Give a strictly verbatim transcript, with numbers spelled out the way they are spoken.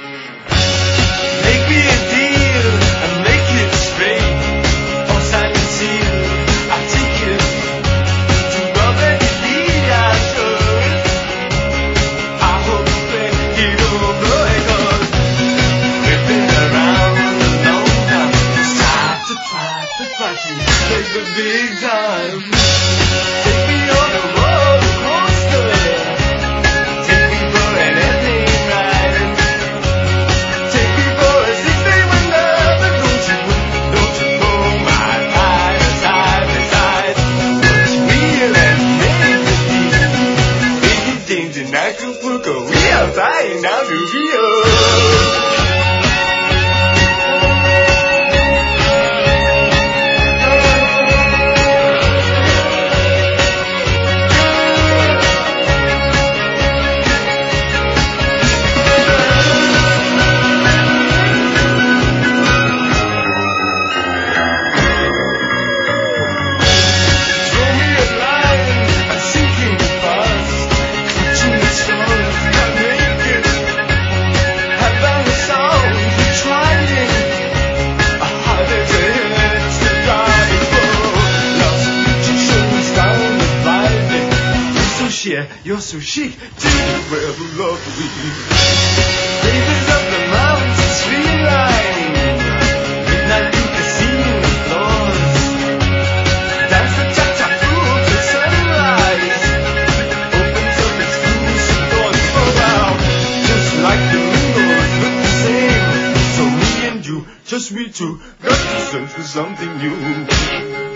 Make me a deal and make it straight. On silent seal, I take it to rub and lead I should. I hope that it will blow it goes. We've been around a long time. It's time to try to fight you. Take the big time. Take me on a roller coaster. Take me for an ending ride. Take me for a six-day window. But don't you, don't you pull my tire side by side. What's real and make it deep. Make it danger, Acapulco. We are flying down to Rio. Throw me a line, I'm sinking fast. Clutching the stars, I'm naked. I found the sound, we're trying. A heart is ahead to drive for. Lost picture shows down the valley. You're so sheer, you're so chic. Take it where the love we. Raiders of the mountain streamline. Midnight you can see the floors. Dance the cha-cha through the sunrise. Opens up exclusive doors for now. Just like the windows look the same. So me and you, just we two, got to search for something new.